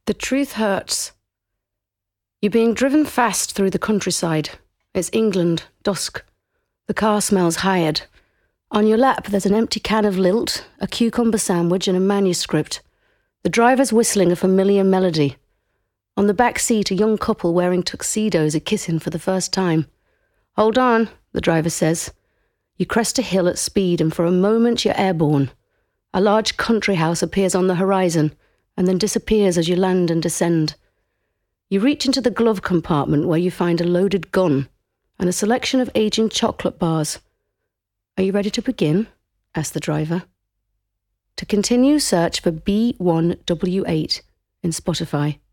The truth hurts. You're being driven fast through the countryside. It's England, dusk. The car smells hired. On your lap there's an empty can of lilt, a cucumber sandwich and a manuscript. The driver's whistling a familiar melody. On the back seat a young couple wearing tuxedos are kissing for the first time. "Hold on," the driver says. You crest a hill at speed and for a moment you're airborne. A large country house appears on the horizon and then disappears as you land and descend. You reach into the glove compartment where you find a loaded gun and a selection of aging chocolate bars. "Are you ready to begin?" asked the driver. To continue, search for B1W8 in Spotify.